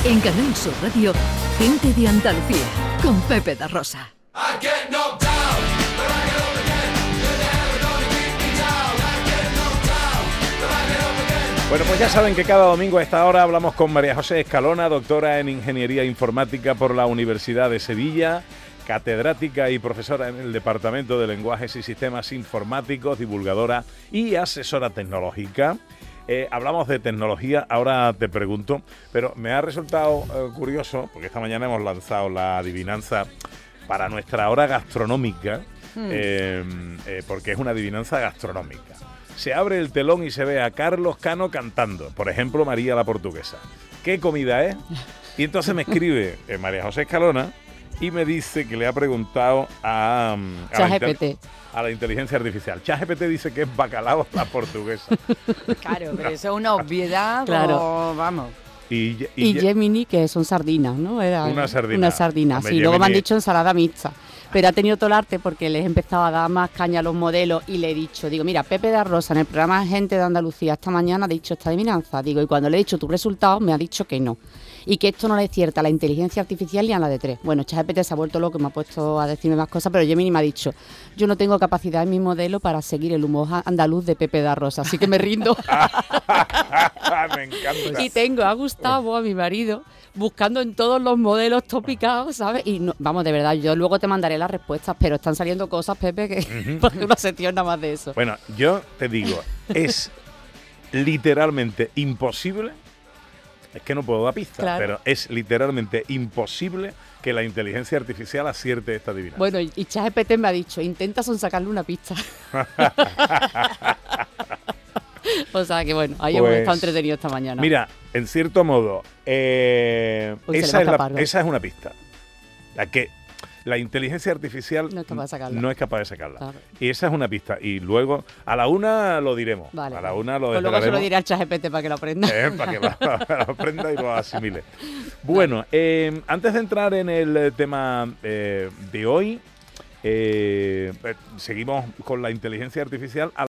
En Canal Sur Radio, Gente de Andalucía, con Pepe da Rosa. Bueno, pues ya saben que cada domingo a esta hora hablamos con María José Escalona, doctora en Ingeniería Informática por la Universidad de Sevilla, catedrática y profesora en el Departamento de Lenguajes y Sistemas Informáticos, divulgadora y asesora tecnológica. Hablamos de tecnología, ahora te pregunto, pero me ha resultado curioso, porque esta mañana hemos lanzado la adivinanza para nuestra hora gastronómica, porque es una adivinanza gastronómica. Se abre el telón y se ve a Carlos Cano cantando, por ejemplo, María la Portuguesa. ¿Qué comida es? Y entonces me escribe María José Escalona y me dice que le ha preguntado a la inteligencia artificial. ChatGPT dice que es bacalao la portuguesa. Claro, pero eso es una obviedad, claro. Vamos. Y Gemini, que son sardinas, ¿no? Era una sardina. Una sardina, Hombre, sí. Luego me han Gemini... dicho ensalada mixta. Pero ha tenido todo el arte porque les he empezado a dar más caña a los modelos y le he dicho, digo, mira, Pepe da Rosa en el programa Gente de Andalucía esta mañana ha dicho esta adivinanza. Digo, y cuando le he dicho tu resultado me ha dicho que no. Y que esto no le es cierta a la inteligencia artificial ni a la de 3. Bueno, ChatGPT se ha vuelto loco y me ha puesto a decirme más cosas, pero Gemini me ha dicho, yo no tengo capacidad en mi modelo para seguir el humor andaluz de Pepe da Rosa, así que me rindo. Me encanta. Y tengo a Gustavo, a mi marido, buscando en todos los modelos topicados, ¿sabes? Y no, vamos, de verdad, yo luego te mandaré las respuestas, pero están saliendo cosas, Pepe, que porque una sección nada más de eso. Bueno, yo te digo, es literalmente imposible. Es que no puedo dar pistas, claro. Pero es literalmente imposible que la inteligencia artificial acierte esta adivinanza. Bueno, y ChatGPT me ha dicho, intenta sacarle una pista. O sea que bueno, ahí hemos estado entretenidos esta mañana. Mira, en cierto modo, esa es una pista. La que la inteligencia artificial no es capaz de sacarla. Claro. Y esa es una pista. Y luego, a la una lo diremos. Vale. A la una lo pues luego se lo diré al ChatGPT para que lo aprenda. Para que lo aprenda y lo asimile. Bueno, antes de entrar en el tema de hoy, seguimos con la inteligencia artificial.